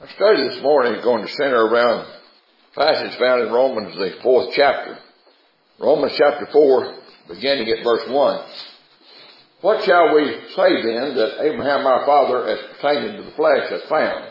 Our study this morning is going to center around a passage found in Romans, the 4th chapter. Romans chapter 4, beginning at verse 1. What shall we say then that Abraham our father, as pertaining to the flesh, hath found?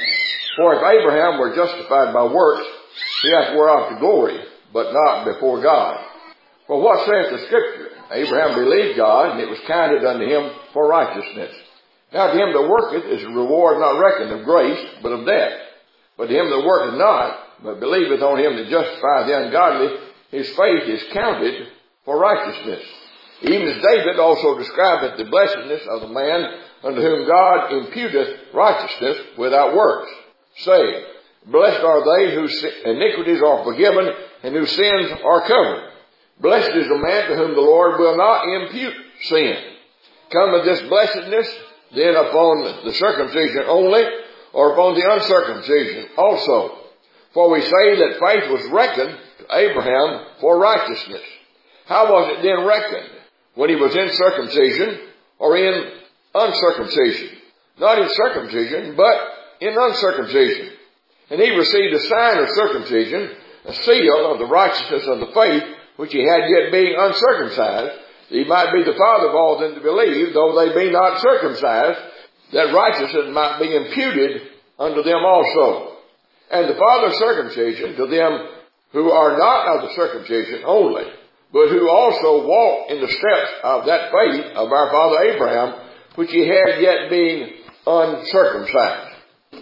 For if Abraham were justified by works, he hath whereof to glory, but not before God. For what saith the Scripture? Abraham believed God, and it was counted unto him for righteousness. Now to him that worketh is a reward not reckoned of grace, but of debt. But to him that worketh not, but believeth on him that justifieth the ungodly, his faith is counted for righteousness. Even as David also describeth the blessedness of the man unto whom God imputeth righteousness without works, saying, Blessed are they whose iniquities are forgiven, and whose sins are covered. Blessed is the man to whom the Lord will not impute sin. Cometh this blessedness then upon the circumcision only, or upon the uncircumcision also? For we say that faith was reckoned to Abraham for righteousness. How was it then reckoned? When he was in circumcision or in uncircumcision? Not in circumcision, but in uncircumcision. And he received a sign of circumcision, a seal of the righteousness of the faith, which he had yet being uncircumcised, that he might be the father of all them that believe, though they be not circumcised, that righteousness might be imputed unto them also. And the father of circumcision to them who are not of the circumcision only, but who also walk in the steps of that faith of our father Abraham, which he had yet being uncircumcised.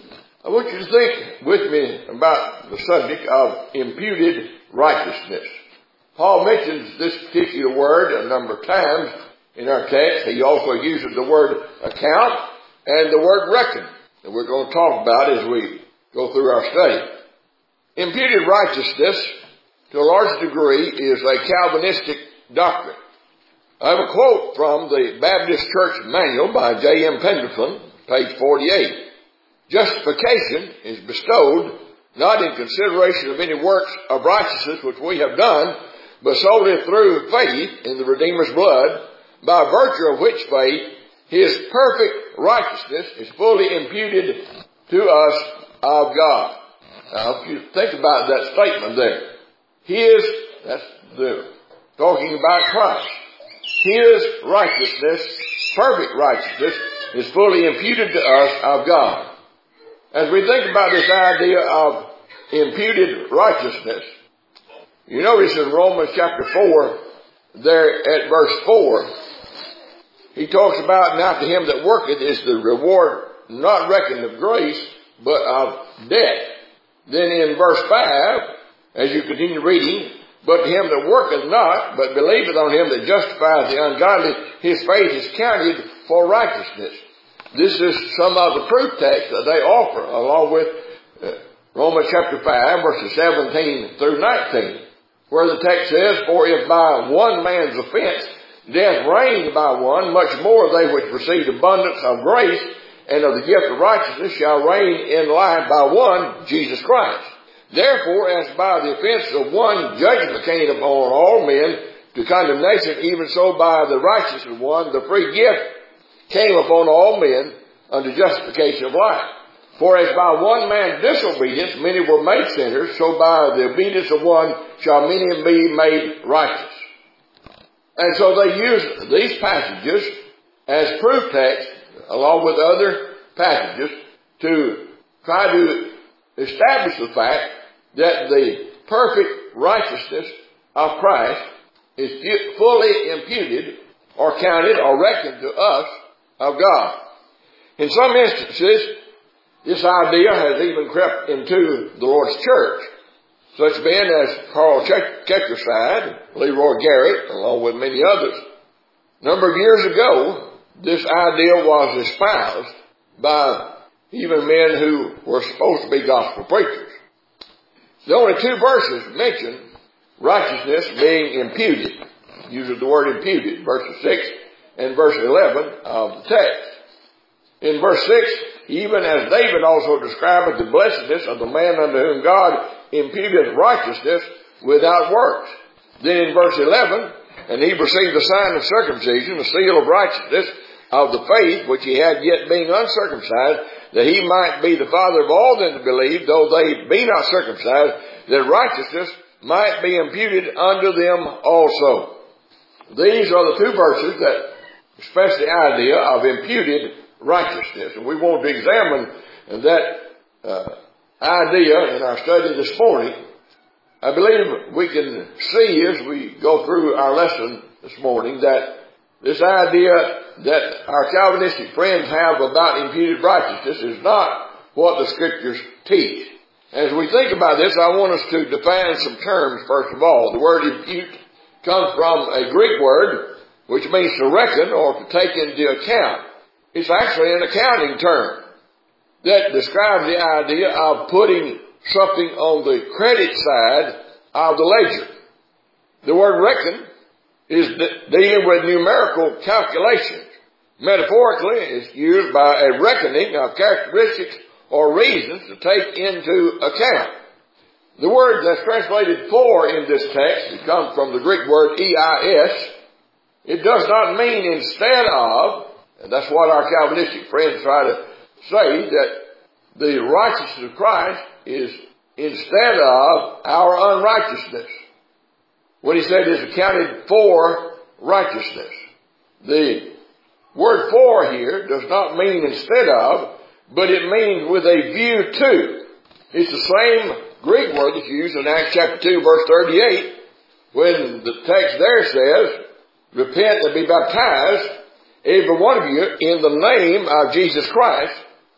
I want you to think with me about the subject of imputed righteousness. Paul mentions this particular word a number of times in our text. He also uses the word account and the word reckon that we're going to talk about as we go through our study. Imputed righteousness, to a large degree, is a Calvinistic doctrine. I have a quote from the Baptist Church Manual by J.M. Pendleton, page 48. Justification is bestowed not in consideration of any works of righteousness which we have done, but solely through faith in the Redeemer's blood, by virtue of which faith his perfect righteousness is fully imputed to us of God. Now, if you think about that statement there, talking about Christ. His righteousness, perfect righteousness, is fully imputed to us of God. As we think about this idea of imputed righteousness, you notice in Romans chapter 4, there at verse 4, he talks about, now to him that worketh is the reward not reckoned of grace, but of debt. Then in verse 5, as you continue reading, but to him that worketh not, but believeth on him that justifieth the ungodly, his faith is counted for righteousness. This is some of the proof text that they offer, along with Romans chapter 5, verses 17 through 19. Where the text says, For if by one man's offense death reigned by one, much more they which received abundance of grace and of the gift of righteousness shall reign in life by one, Jesus Christ. Therefore, as by the offense of one judgment came upon all men to condemnation, even so by the righteousness of one the free gift came upon all men unto justification of life. For as by one man's disobedience many were made sinners, so by the obedience of one shall many be made righteous. And so they use these passages as proof text, along with other passages, to try to establish the fact that the perfect righteousness of Christ is fully imputed or counted or reckoned to us of God. In some instances, this idea has even crept into the Lord's church. Such men as Carl Checkerside, Leroy Garrett, along with many others. A number of years ago, this idea was espoused by even men who were supposed to be gospel preachers. The only two verses mention righteousness being imputed. Uses the word imputed, verses 6 and verse 11 of the text. In verse 6, even as David also describeth the blessedness of the man unto whom God imputeth righteousness without works. Then in verse 11, and he received the sign of circumcision, the seal of righteousness of the faith which he had yet being uncircumcised, that he might be the father of all them that believe, though they be not circumcised, that righteousness might be imputed unto them also. These are the two verses that express the idea of imputed righteousness. And we want to examine that idea in our study this morning. I believe we can see as we go through our lesson this morning that this idea that our Calvinistic friends have about imputed righteousness is not what the Scriptures teach. As we think about this, I want us to define some terms first of all. The word impute comes from a Greek word which means to reckon or to take into account. It's actually an accounting term that describes the idea of putting something on the credit side of the ledger. The word reckon is dealing with numerical calculations. Metaphorically, it's used by a reckoning of characteristics or reasons to take into account. The word that's translated for in this text, it comes from the Greek word eis. It does not mean instead of, and that's what our Calvinistic friends try to say, that the righteousness of Christ is instead of our unrighteousness. When he said it's accounted for righteousness. The word for here does not mean instead of, but it means with a view to. It's the same Greek word that's used in Acts chapter 2 verse 38 when the text there says, repent and be baptized, every one of you, in the name of Jesus Christ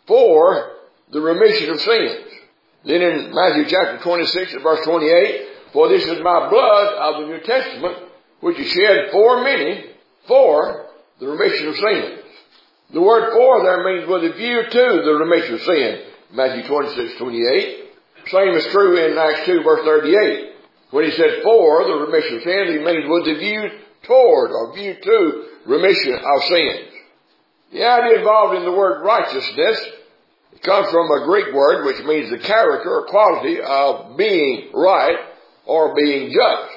for the remission of sins. Then in Matthew chapter 26 and verse 28, for this is my blood of the New Testament, which is shed for many for the remission of sins. The word for there means with a view to the remission of sin. Matthew 26:28. Same is true in Acts 2 verse 38. When he said for the remission of sins, he means with a view toward or view to remission of sins. The idea involved in the word righteousness comes from a Greek word which means the character or quality of being right or being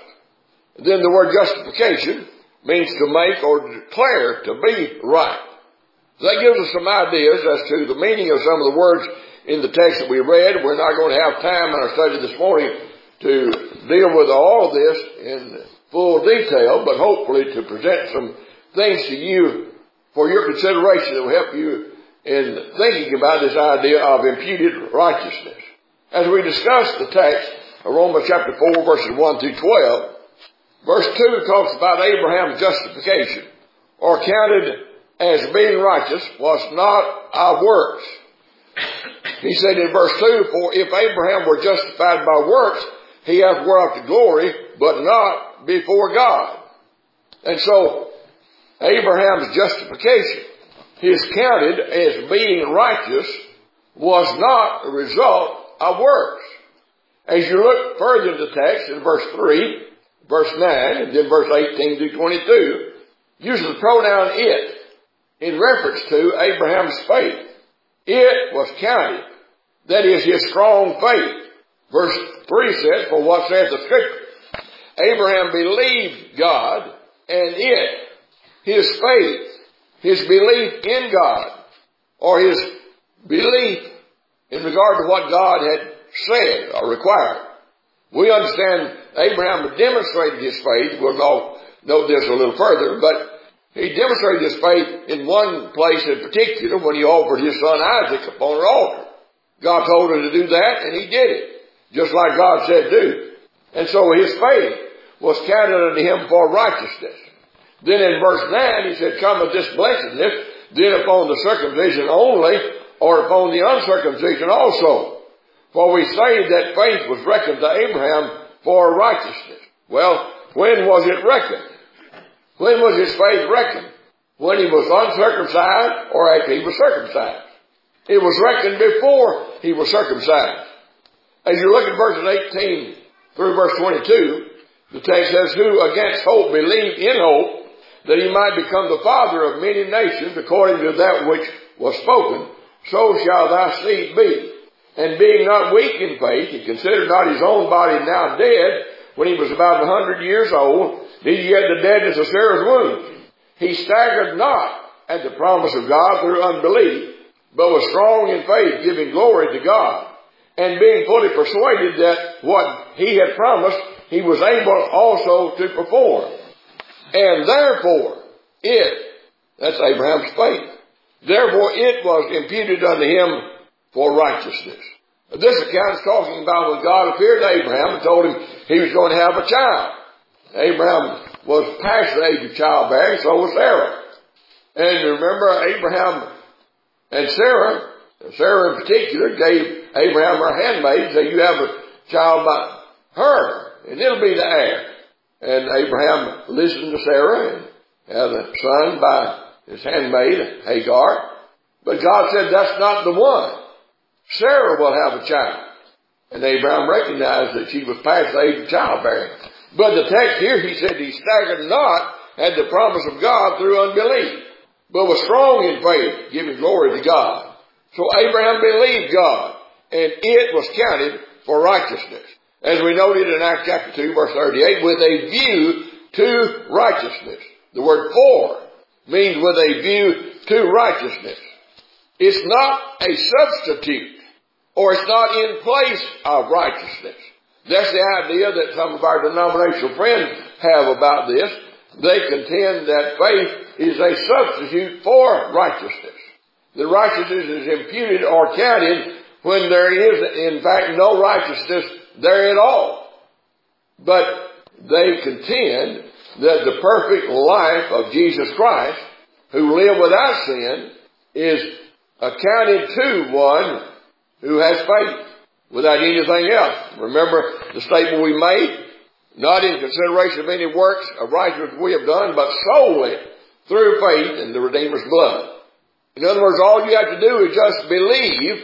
just. Then the word justification means to make or to declare to be right. So that gives us some ideas as to the meaning of some of the words in the text that we read. We're not going to have time in our study this morning to deal with all of this in full detail, but hopefully to present some things to you for your consideration that will help you in thinking about this idea of imputed righteousness. As we discuss the text of Romans chapter 4 verses 1 through 12, verse 2 talks about Abraham's justification, or counted as being righteous was not of works. He said in verse 2, for if Abraham were justified by works, he hath whereof to glory, but not before God. And so, Abraham's justification, his counted as being righteous, was not a result of works. As you look further into the text, in verse 3, verse 9, and then verse 18 through 22, uses the pronoun it in reference to Abraham's faith. It was counted. That is his strong faith. Verse 3 says, for what saith the Scripture? Abraham believed God, and it, his faith, his belief in God, or his belief in regard to what God had said or required. We understand Abraham demonstrated his faith. We'll note this a little further, but he demonstrated his faith in one place in particular when he offered his son Isaac upon an altar. God told him to do that, and he did it, just like God said do. And so his faith was counted unto him for righteousness. Then in verse 9 he said, cometh this blessedness then upon the circumcision only, or upon the uncircumcision also. For we say that faith was reckoned to Abraham for righteousness. Well, when was it reckoned? When was his faith reckoned? When he was uncircumcised or after he was circumcised? It was reckoned before he was circumcised. As you look at verses 18 through verse 22, the text says, who against hope believed in hope, that he might become the father of many nations, according to that which was spoken, so shall thy seed be. And being not weak in faith, he considered not his own body now dead, when he was about 100 years old, neither yet the deadness of Sarah's womb. He staggered not at the promise of God through unbelief, but was strong in faith, giving glory to God, and being fully persuaded that what he had promised, he was able also to perform. And therefore, that's Abraham's faith, therefore it was imputed unto him for righteousness. This account is talking about when God appeared to Abraham and told him he was going to have a child. Abraham was past the age of childbearing, so was Sarah. And remember, Abraham and Sarah in particular gave Abraham her handmaid, and said, you have a child by her, and it'll be the heir. And Abraham listened to Sarah and had a son by his handmaid, Hagar. But God said, that's not the one. Sarah will have a child. And Abraham recognized that she was past the age of childbearing. But the text here, he said, he staggered not at the promise of God through unbelief, but was strong in faith, giving glory to God. So Abraham believed God, and it was counted for righteousness. As we noted in Acts chapter 2, verse 38, with a view to righteousness. The word for means with a view to righteousness. It's not a substitute, or it's not in place of righteousness. That's the idea that some of our denominational friends have about this. They contend that faith is a substitute for righteousness. The righteousness is imputed or counted when there is, in fact, no righteousness there at all. But they contend that the perfect life of Jesus Christ, who lived without sin, is accounted to one who has faith without anything else. Remember the statement we made? Not in consideration of any works of righteousness we have done, but solely through faith in the Redeemer's blood. In other words, all you have to do is just believe,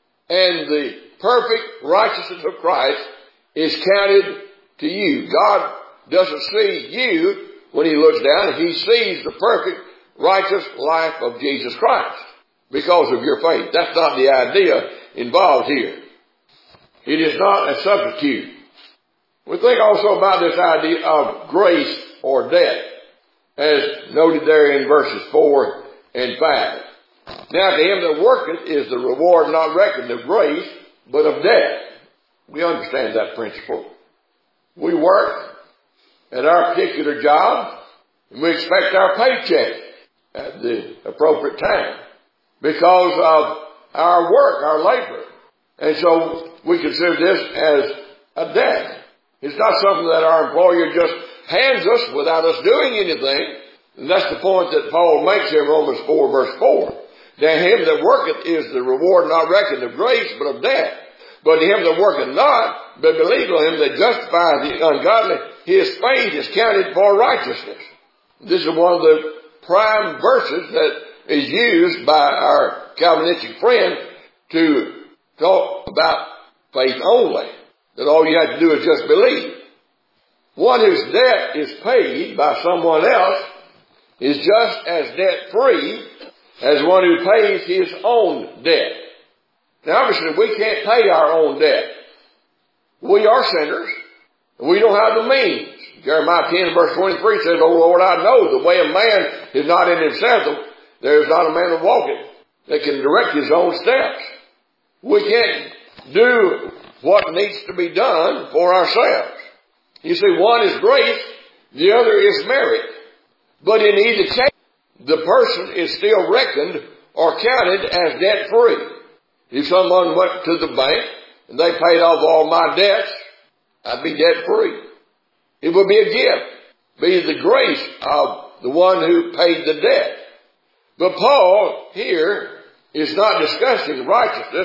and the perfect righteousness of Christ is counted to you. God doesn't see you when he looks down. He sees the perfect righteous life of Jesus Christ because of your faith. That's not the idea involved here. It is not a substitute. We think also about this idea of grace or debt, as noted there in verses 4 and 5. Now to him that worketh is the reward not reckoned of grace, but of debt. We understand that principle. We work at our particular job, and we expect our paycheck at the appropriate time because of our work, our labor. And so we consider this as a debt. It's not something that our employer just hands us without us doing anything. And that's the point that Paul makes here in Romans 4, verse 4. That him that worketh is the reward not reckoned of grace, but of debt. But to him that worketh not, but believeth on him that justifieth the ungodly, his faith is counted for righteousness. This is one of the prime verses that is used by our Calvinistic friend to talk about faith only. That all you have to do is just believe. One whose debt is paid by someone else is just as debt-free as one who pays his own debt. Now obviously we can't pay our own debt. We are sinners. We don't have the means. Jeremiah 10 verse 23 says, O Lord, I know the way of man is not in himself. There is not a man that walketh that can direct his own steps. We can't do what needs to be done for ourselves. You see, one is grace, the other is merit. But in either case, the person is still reckoned or counted as debt-free. If someone went to the bank and they paid off all my debts, I'd be debt-free. It would be a gift, be the grace of the one who paid the debt. But Paul here is not discussing righteousness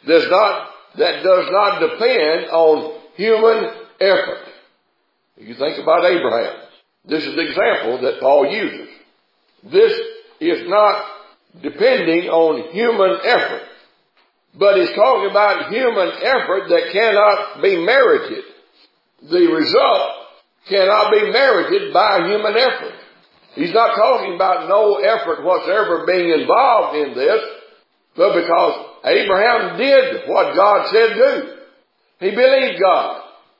that does not depend on human effort. You think about Abraham. This is the example that Paul uses. This is not depending on human effort, but he's talking about human effort that cannot be merited. The result cannot be merited by human effort. He's not talking about no effort whatsoever being involved in this, but because Abraham did what God said do. He believed God.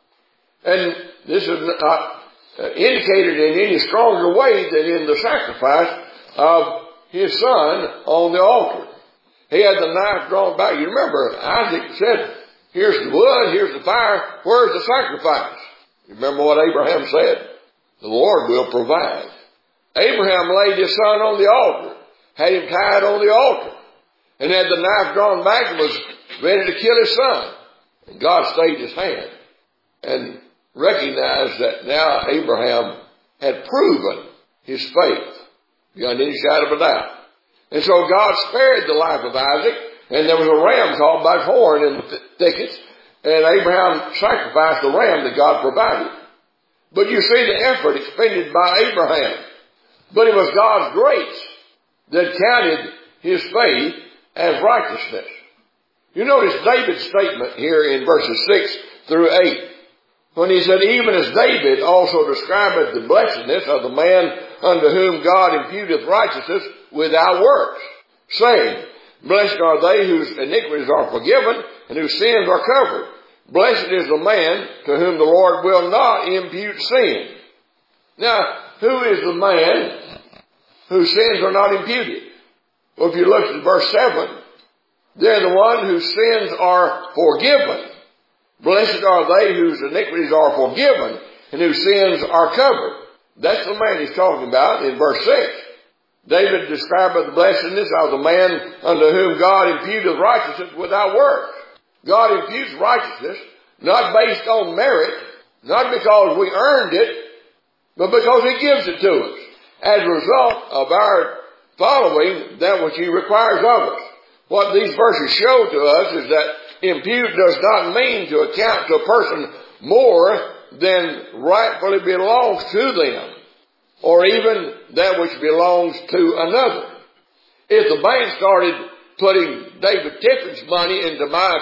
And this is not indicated in any stronger way than in the sacrifice of his son on the altar. He had the knife drawn back. You remember, Isaac said, here's the wood, here's the fire, where's the sacrifice? You remember what Abraham said? The Lord will provide. Abraham laid his son on the altar, had him tied on the altar, and had the knife drawn back and was ready to kill his son. And God stayed his hand and recognized that now Abraham had proven his faith beyond any shadow of a doubt. And so God spared the life of Isaac, and there was a ram called by his horn in the thickets, and Abraham sacrificed the ram that God provided. But you see the effort expended by Abraham. But it was God's grace that counted his faith as righteousness. You notice David's statement here in verses 6 through 8. When he said, even as David also describeth the blessedness of the man unto whom God imputeth righteousness without works, saying, blessed are they whose iniquities are forgiven and whose sins are covered. Blessed is the man to whom the Lord will not impute sin. Now, who is the man whose sins are not imputed? Well, if you look at verse 7, they're the one whose sins are forgiven. Blessed are they whose iniquities are forgiven and whose sins are covered. That's the man he's talking about in verse 6. David described the blessedness of the man unto whom God imputeth righteousness without works. God imputes righteousness not based on merit, not because we earned it, but because he gives it to us as a result of our following that which he requires of us. What these verses show to us is that impute does not mean to account to a person more than rightfully belongs to them, or even that which belongs to another. If the bank started putting David Tiffin's money into my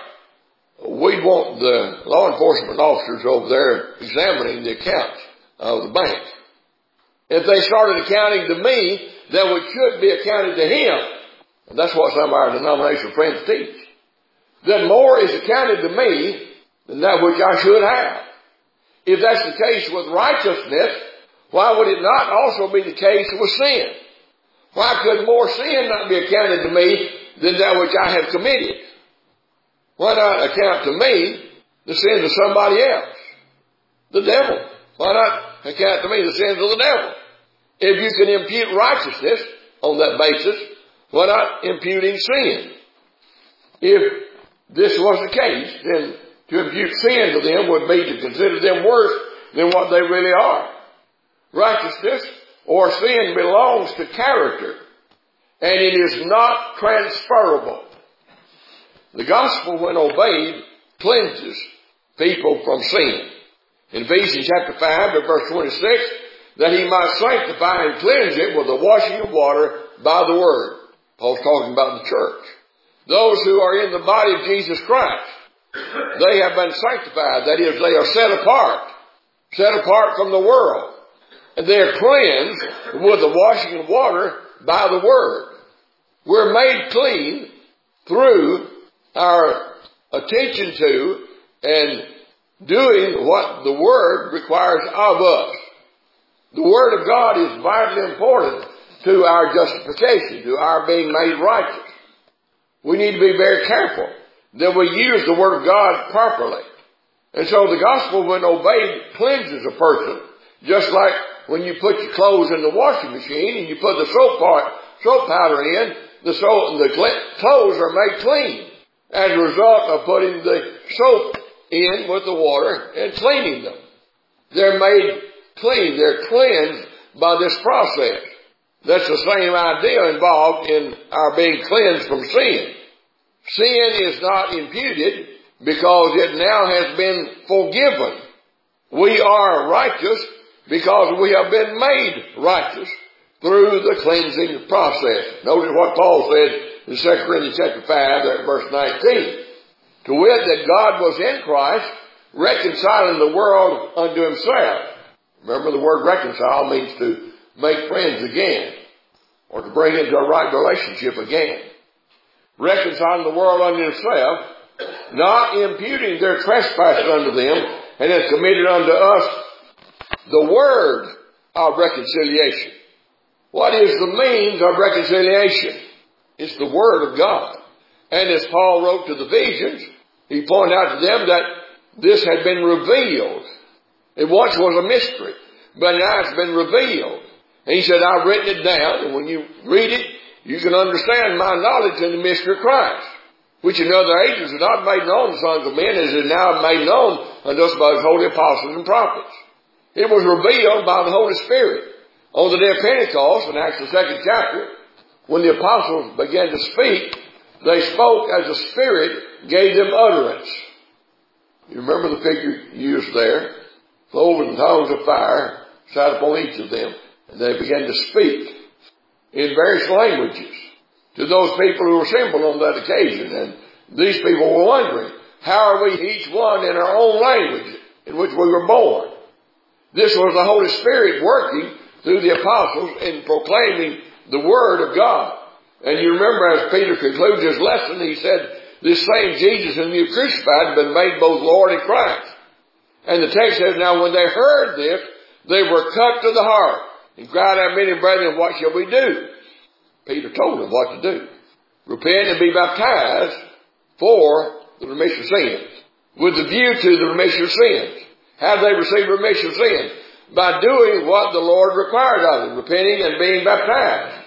account, we'd want the law enforcement officers over there examining the accounts of the bank. If they started accounting to me, that which should be accounted to him, and that's what some of our denominational friends teach, then more is accounted to me than that which I should have. If that's the case with righteousness, why would it not also be the case with sin? Why could more sin not be accounted to me than that which I have committed? Why not account to me the sins of somebody else? The devil. Why not account to me the sins of the devil? If you can impute righteousness on that basis, why not imputing sin? If this was the case, then to impute sin to them would be to consider them worse than what they really are. Righteousness or sin belongs to character, and it is not transferable. The gospel, when obeyed, cleanses people from sin. In Ephesians chapter 5 and verse 26, that he might sanctify and cleanse it with the washing of water by the word. Paul's talking about the church. Those who are in the body of Jesus Christ, they have been sanctified. That is, they are set apart from the world. And they are cleansed with the washing of water by the word. We're made clean through our attention to and doing what the word requires of us. The word of God is vitally important to our justification, to our being made righteous. We need to be very careful that we use the word of God properly. And so the gospel, when obeyed, cleanses a person. Just like when you put your clothes in the washing machine and you put the soap powder in, the clothes are made clean as a result of putting the soap in with the water and cleaning them. They're made clean. They're cleansed by this process. That's the same idea involved in our being cleansed from sin. Sin is not imputed because it now has been forgiven. We are righteous because we have been made righteous through the cleansing process. Notice what Paul said in 2 Corinthians chapter 5, verse 19. To wit, that God was in Christ, reconciling the world unto himself. Remember, the word reconcile means to make friends again, or to bring into a right relationship again. Reconciling the world unto himself, not imputing their trespasses unto them, and has committed unto us the word of reconciliation. What is the means of reconciliation? It's the Word of God. And as Paul wrote to the visions, he pointed out to them that this had been revealed. It once was a mystery, but now it's been revealed. And he said, I've written it down, and when you read it, you can understand my knowledge in the mystery of Christ, which in other ages is not made known to sons of men, as it is now made known unto us by his holy apostles and prophets. It was revealed by the Holy Spirit. On the day of Pentecost, in Acts the 2nd chapter, when the apostles began to speak, they spoke as the Spirit gave them utterance. You remember the figure used there? Cloven tongues of fire sat upon each of them, and they began to speak in various languages to those people who were assembled on that occasion. And these people were wondering, how are we each one in our own language in which we were born? This was the Holy Spirit working through the apostles in proclaiming the Word of God. And you remember as Peter concludes his lesson, he said, this same Jesus whom you crucified had been made both Lord and Christ. And the text says, now when they heard this, they were cut to the heart and cried out, many brethren, what shall we do? Peter told them what to do. Repent and be baptized for the remission of sins, with the view to the remission of sins. How do they receive remission of sins? By doing what the Lord required of them, repenting and being baptized.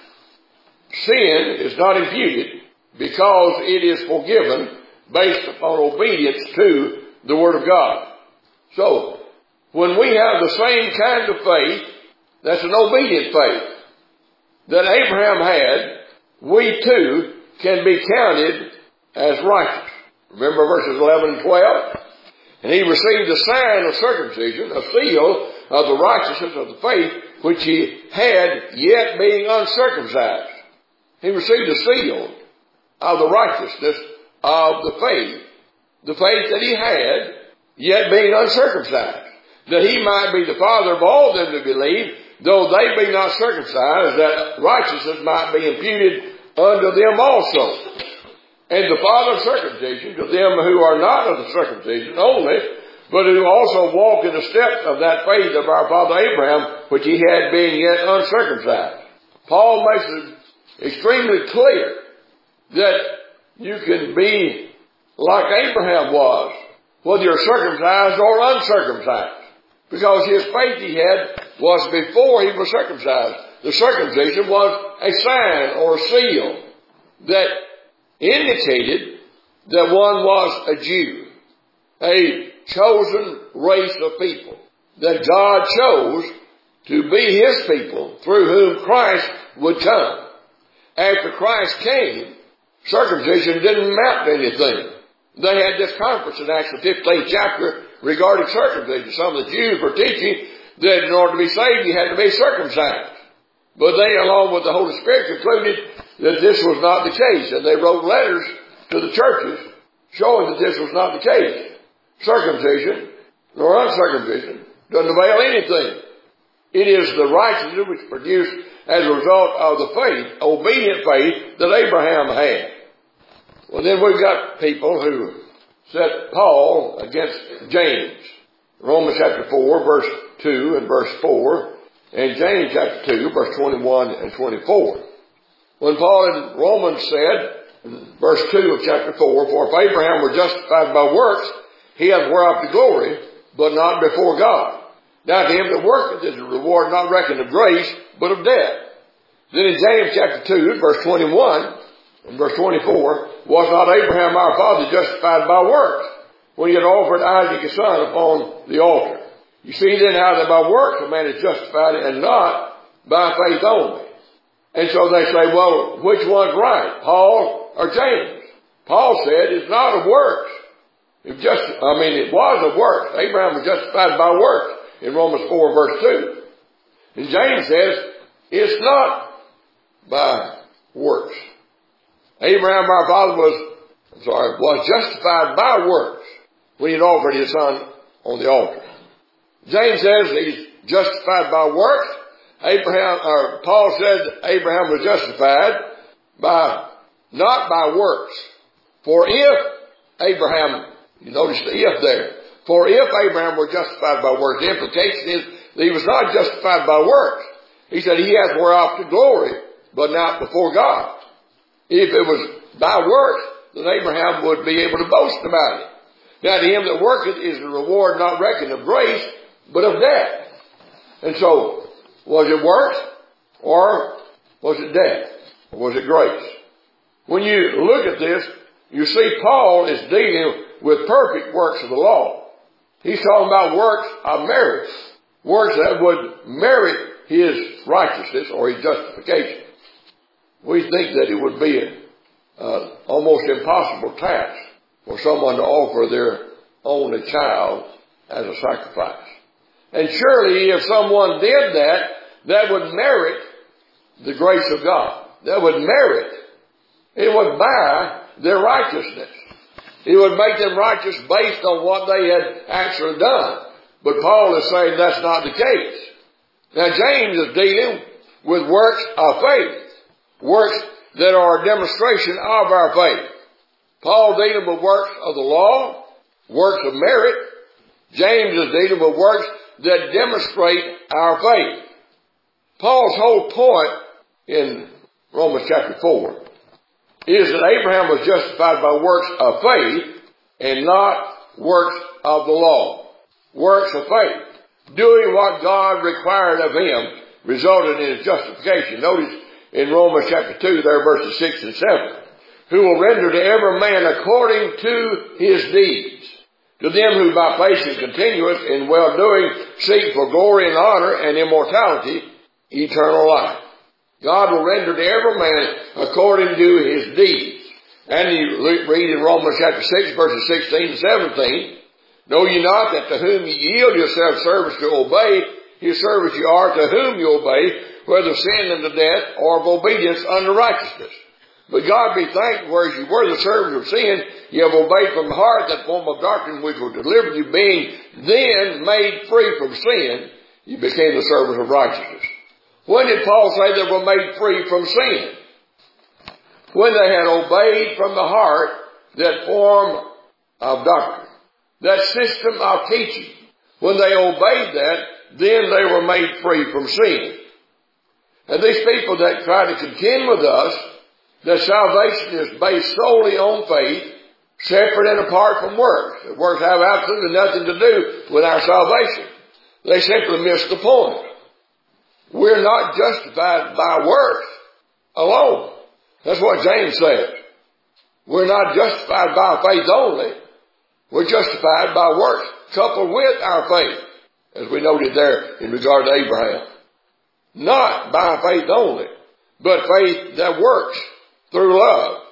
Sin is not imputed because it is forgiven based upon obedience to the Word of God. So, when we have the same kind of faith, that's an obedient faith, that Abraham had, we too can be counted as righteous. Remember verses 11 and 12? And he received the sign of circumcision, a seal of the righteousness of the faith which he had, yet being uncircumcised. He received a seal of the righteousness of the faith that he had, yet being uncircumcised, that he might be the father of all them that believe, though they be not circumcised, that righteousness might be imputed unto them also. And the father of circumcision to them who are not of the circumcision only, but who also walk in the steps of that faith of our father Abraham, which he had being yet uncircumcised. Paul makes it extremely clear that you can be like Abraham was, whether you're circumcised or uncircumcised, because his faith he had was before he was circumcised. The circumcision was a sign or a seal that indicated that one was a Jew, a chosen race of people, that God chose to be his people through whom Christ would come. After Christ came, circumcision didn't amount to anything. They had this conference in Acts the 15th chapter regarding circumcision. Some of the Jews were teaching that in order to be saved you had to be circumcised. But they, along with the Holy Spirit, concluded that this was not the case. And they wrote letters to the churches showing that this was not the case. Circumcision nor uncircumcision doesn't avail anything. It is the righteousness which produced as a result of the faith, obedient faith, that Abraham had. Well, then we've got people who set Paul against James. Romans chapter 4, verse 2 and verse 4, and James chapter 2, verse 21 and 24. When Paul in Romans said, in verse 2 of chapter 4, for if Abraham were justified by works, he hath whereof to glory, but not before God. Now to him that worketh is a reward not reckoned of grace, but of debt. Then in James chapter 2, verse 21 and verse 24, was not Abraham our father justified by works, when he had offered Isaac his son upon the altar? You see then how that by works a man is justified, and not by faith only. And so they say, well, which one's right, Paul or James? Paul said it's not of works. It was of works. Abraham was justified by works in Romans 4 verse 2. And James says it's not by works. Abraham our father was justified by works when he had offered his son on the altar. James says he's justified by works. Paul said Abraham was justified not by works. For if Abraham, you notice the if there, for if Abraham were justified by works, the implication is that he was not justified by works. He said he has whereof to glory, but not before God. If it was by works, then Abraham would be able to boast about it. Now to him that worketh is the reward not reckoned of grace, but of debt. And so, was it works, or was it debt? Or was it grace? When you look at this, you see Paul is dealing with perfect works of the law. He's talking about works of merit. Works that would merit his righteousness or his justification. We think that it would be an almost impossible task for someone to offer their only child as a sacrifice. And surely if someone did that, that would merit the grace of God. That would merit. It would buy their righteousness. It would make them righteous based on what they had actually done. But Paul is saying that's not the case. Now James is dealing with works of faith. Works that are a demonstration of our faith. Paul dealing with works of the law, works of merit. James is dealing with works that demonstrate our faith. Paul's whole point in Romans chapter 4 is that Abraham was justified by works of faith and not works of the law. Works of faith. Doing what God required of him resulted in his justification. Notice in Romans chapter 2 there verses 6 and 7. Who will render to every man according to his deeds. To them who by patience continuous in well-doing seek for glory and honor and immortality, eternal life. God will render to every man according to his deeds. And you read in Romans chapter 6 verses 16 and 17, know ye not that to whom ye yield yourself service to obey, his service ye are to whom you obey, whether sin unto death or of obedience unto righteousness. But God be thanked, whereas you were the servants of sin, ye have obeyed from the heart that form of doctrine which was delivered you, being then made free from sin, you became the servants of righteousness. When did Paul say they were made free from sin? When they had obeyed from the heart that form of doctrine, that system of teaching. When they obeyed that, then they were made free from sin. And these people that try to contend with us, that salvation is based solely on faith, separate and apart from works. The works have absolutely nothing to do with our salvation. They simply miss the point. We're not justified by works alone. That's what James says. We're not justified by faith only. We're justified by works coupled with our faith, as we noted there in regard to Abraham. Not by faith only, but faith that works through love.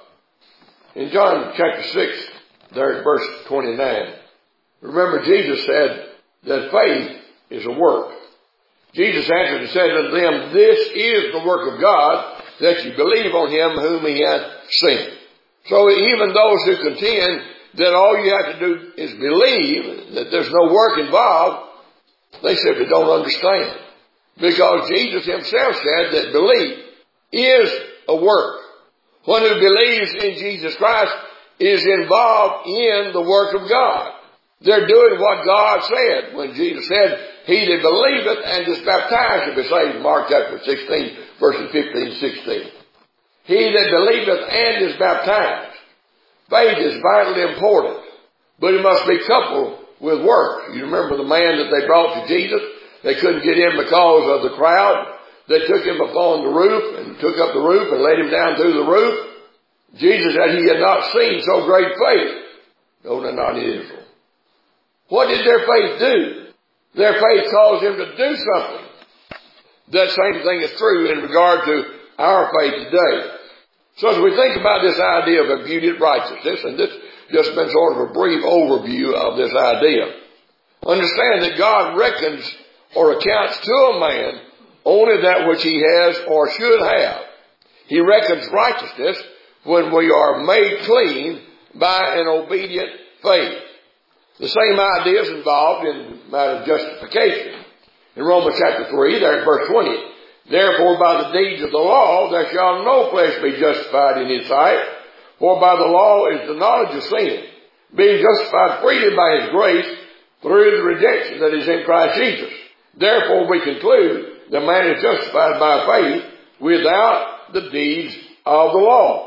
In John chapter 6, there at verse 29, remember Jesus said that faith is a work. Jesus answered and said unto them, this is the work of God, that you believe on him whom he hath sent. So even those who contend that all you have to do is believe, that there's no work involved, they simply don't understand. Because Jesus himself said that belief is a work. One who believes in Jesus Christ is involved in the work of God. They're doing what God said when Jesus said, he that believeth and is baptized shall be saved. Mark chapter 16, verses 15 and 16. He that believeth and is baptized. Faith is vitally important, but it must be coupled with work. You remember the man that they brought to Jesus? They couldn't get in because of the crowd. They took him upon the roof and took up the roof and let him down through the roof. Jesus said he had not seen so great faith. No, not in Israel. What did their faith do? Their faith caused them to do something. That same thing is true in regard to our faith today. So as we think about this idea of imputed righteousness, and this just been sort of a brief overview of this idea, understand that God reckons or accounts to a man only that which he has or should have. He reckons righteousness when we are made clean by an obedient faith. The same idea is involved in the matter of justification. In Romans chapter 3, there at verse 20, therefore by the deeds of the law there shall no flesh be justified in his sight, for by the law is the knowledge of sin, being justified freely by his grace through the redemption that is in Christ Jesus. Therefore we conclude the man is justified by faith without the deeds of the law.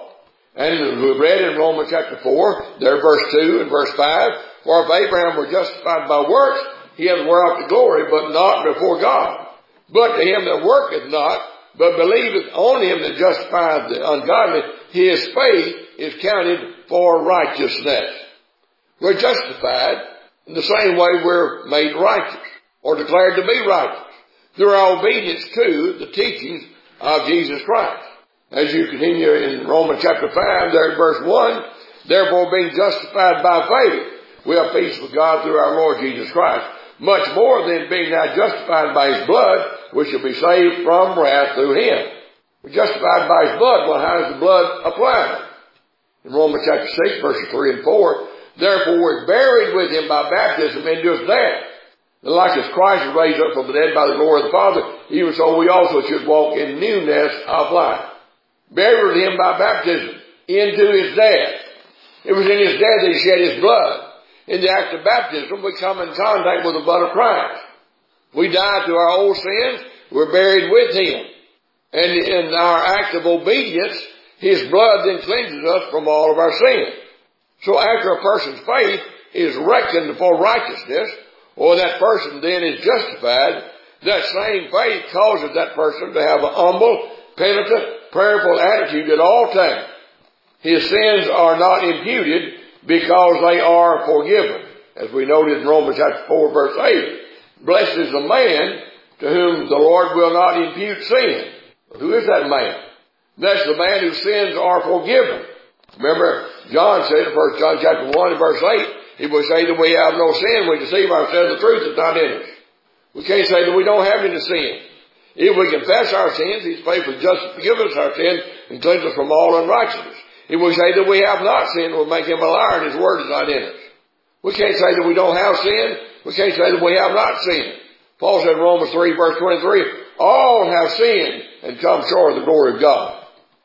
And we read in Romans chapter 4, there verse 2 and verse 5, for if Abraham were justified by works, he hath whereof the glory, but not before God. But to him that worketh not, but believeth on him that justifieth the ungodly, his faith is counted for righteousness. We're justified in the same way we're made righteous, or declared to be righteous, through our obedience to the teachings of Jesus Christ. As you continue in Romans chapter 5, there in verse 1, therefore being justified by faith, we have peace with God through our Lord Jesus Christ. Much more than being now justified by his blood, we shall be saved from wrath through him. We're justified by his blood. Well, how does the blood apply? In Romans chapter 6, verses 3 and 4, therefore we're buried with him by baptism into his death. And like as Christ was raised up from the dead by the glory of the Father, even so we also should walk in newness of life. Buried with him by baptism into his death. It was in his death that he shed his blood. In the act of baptism, we come in contact with the blood of Christ. We die to our old sins. We're buried with him. And in our act of obedience, his blood then cleanses us from all of our sins. So after a person's faith is reckoned for righteousness, or that person then is justified, that same faith causes that person to have a humble, penitent, prayerful attitude at all times. His sins are not imputed because they are forgiven. As we noted in Romans chapter 4 verse 8, blessed is the man to whom the Lord will not impute sin. Who is that man? That's the man whose sins are forgiven. Remember, John said in 1 John chapter 1 and verse 8, if we say that we have no sin, we deceive ourselves, the truth is not in us. We can't say that we don't have any sin. If we confess our sins, he's faithful just to forgive us our sins and cleanse us from all unrighteousness. If we say that we have not sinned, we'll make him a liar and his word is not in us. We can't say that we don't have sin. We can't say that we have not sinned. Paul said in Romans 3 verse 23, all have sinned and come short of the glory of God.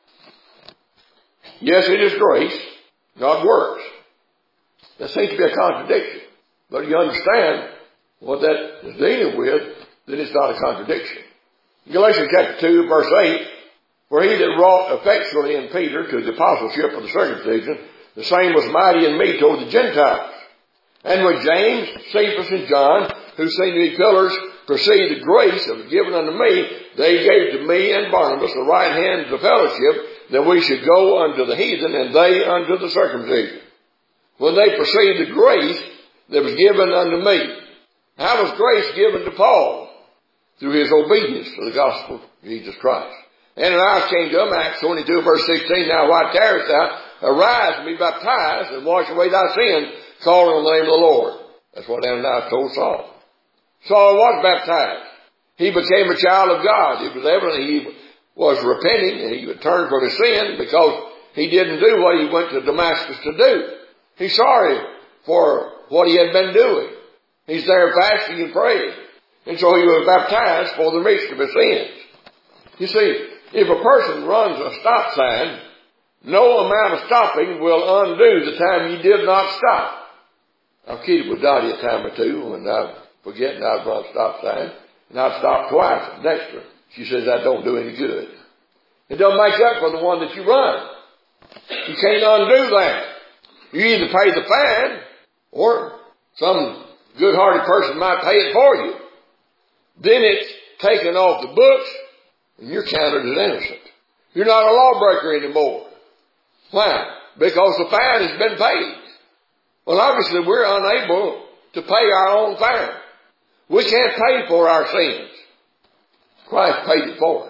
Yes, it is grace, not works. That seems to be a contradiction. But if you understand what that is dealing with, then it's not a contradiction. Galatians chapter 2 verse 8, for he that wrought effectually in Peter to the apostleship of the circumcision, the same was mighty in me toward the Gentiles. And when James, Cephas, and John, who seemed to be pillars, perceived the grace that was given unto me, they gave to me and Barnabas the right hand of the fellowship, that we should go unto the heathen, and they unto the circumcision. When they perceived the grace that was given unto me. How was grace given to Paul? Through his obedience to the gospel of Jesus Christ. Ananias came to him, Acts 22 verse 16, now why tarriest thou? Arise and be baptized and wash away thy sins, calling on the name of the Lord. That's what Ananias told Saul. Saul was baptized. He became a child of God. It was evident he was repenting and he would turn from his sin because he didn't do what he went to Damascus to do. He's sorry for what he had been doing. He's there fasting and praying. And so he was baptized for the remission of his sins. You see, if a person runs a stop sign, no amount of stopping will undo the time you did not stop. I've kidded with Dottie a time or two when I forget and I'd run a stop sign. And I'd stop twice next to her. She says that don't do any good. It doesn't make up for the one that you run. You can't undo that. You either pay the fine or some good-hearted person might pay it for you. Then it's taken off the books and you're counted as innocent. You're not a lawbreaker anymore. Why? Because the fine has been paid. Well, obviously we're unable to pay our own fine. We can't pay for our sins. Christ paid it for us.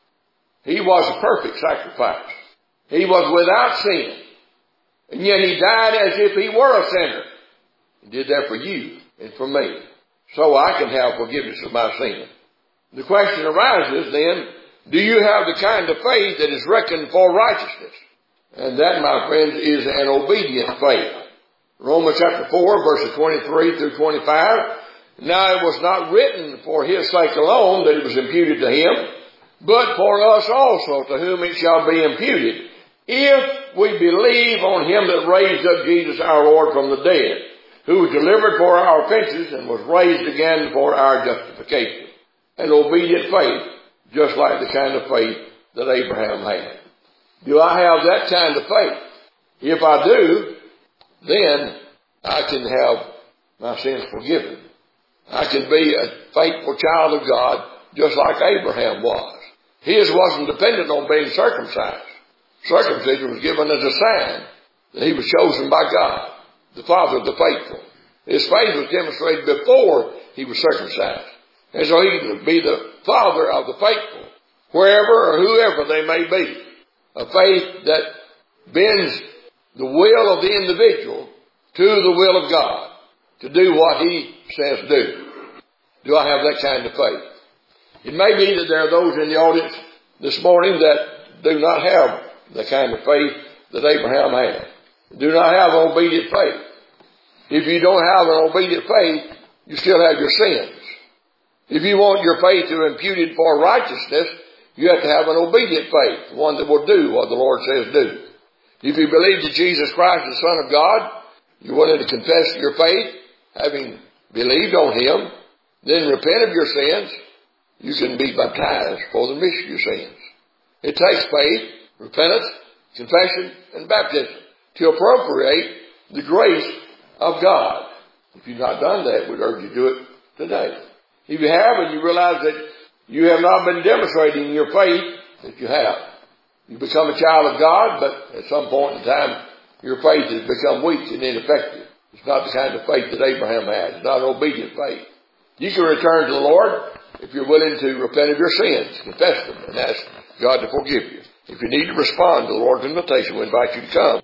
He was a perfect sacrifice. He was without sin. And yet he died as if he were a sinner. He did that for you and for me. So I can have forgiveness of my sin. The question arises then, do you have the kind of faith that is reckoned for righteousness? And that, my friends, is an obedient faith. Romans chapter 4, verses 23 through 25. Now it was not written for his sake alone that it was imputed to him, but for us also, to whom it shall be imputed, if we believe on him that raised up Jesus our Lord from the dead, who was delivered for our offenses and was raised again for our justification. An obedient faith, just like the kind of faith that Abraham had. Do I have that kind of faith? If I do, then I can have my sins forgiven. I can be a faithful child of God just like Abraham was. His wasn't dependent on being circumcised. Circumcision was given as a sign that he was chosen by God, the Father of the faithful. His faith was demonstrated before he was circumcised. And so he can be the Father of the faithful, wherever or whoever they may be. A faith that bends the will of the individual to the will of God, to do what he says do. Do I have that kind of faith? It may be that there are those in the audience this morning that do not have the kind of faith that Abraham had. Do not have an obedient faith. If you don't have an obedient faith, you still have your sins. If you want your faith to be imputed for righteousness, you have to have an obedient faith, one that will do what the Lord says do. If you believe that Jesus Christ is the Son of God, you're willing to confess your faith, having believed on Him, then repent of your sins, you can be baptized for the remission of your sins. It takes faith, repentance, confession, and baptism to appropriate the grace of God. If you've not done that, we'd urge you to do it today. If you have and you realize that you have not been demonstrating your faith, that you have. You become a child of God, but at some point in time, your faith has become weak and ineffective. It's not the kind of faith that Abraham had. It's not an obedient faith. You can return to the Lord if you're willing to repent of your sins, confess them, and ask God to forgive you. If you need to respond to the Lord's invitation, we invite you to come.